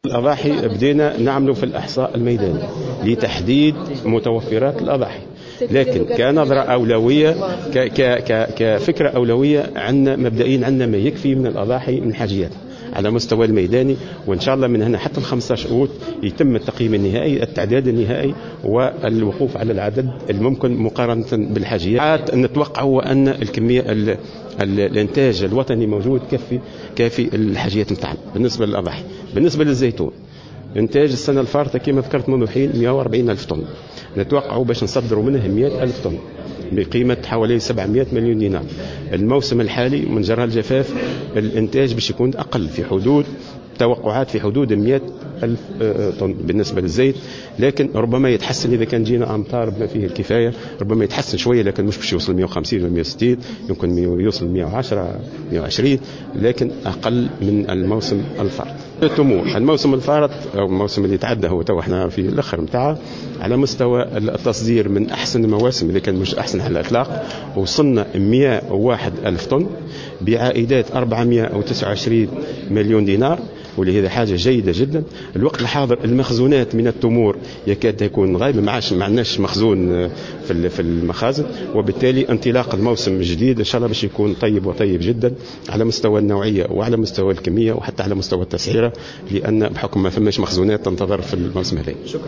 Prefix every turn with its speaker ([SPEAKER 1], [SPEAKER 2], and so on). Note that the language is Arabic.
[SPEAKER 1] الأضاحي بدينا نعمل في الإحصاء الميداني لتحديد متوفرات الأضاحي، لكن كنظرة أولوية كفكرة أولوية عندنا مبدئيا عندنا ما يكفي من الأضاحي من حاجيات على مستوى الميداني، وإن شاء الله من هنا حتى 15 أوت يتم التقييم النهائي، التعداد النهائي والوقوف على العدد الممكن مقارنة بالحاجيات. نتوقع هو أن الكمية الإنتاج الوطني موجود كافي الحاجيات متاعنا بالنسبة للأضاحي. بالنسبة للزيتون إنتاج السنة الفارطة كما ذكرت منذ حين 140 ألف طن، نتوقعوا باش نصدروا منه 100 ألف طن بقيمة حوالي 700 مليون دينار. الموسم الحالي من جراء الجفاف الإنتاج باش يكون أقل، في حدود توقعات في حدود 100 ألف طن بالنسبة للزيت، لكن ربما يتحسن إذا كان جينا أمطار بما فيه الكفاية، ربما يتحسن شوية، لكن مش باش يوصل 150 و 160، يمكن يوصل 110 120، لكن أقل من الموسم الفارط. الطموح الموسم الفارط أو الموسم اللي تعدى هو تو احنا في الأخر متاعه على مستوى التصدير من أحسن المواسم اللي كان مش أحسن على الإطلاق، وصلنا 101 ألف طن بعائدات 429 مليون دينار، ولهذا حاجة جيدة جدا. الوقت الحاضر المخزونات من التمور يكاد تكون غايبة، ما عندناش مخزون في المخازن، وبالتالي انطلاق الموسم الجديد إن شاء الله باش يكون طيب وطيب جدا على مستوى النوعية وعلى مستوى الكمية وحتى على مستوى التسعيرة، لأن بحكم ما فماش مخزونات تنتظر في الموسم هذا.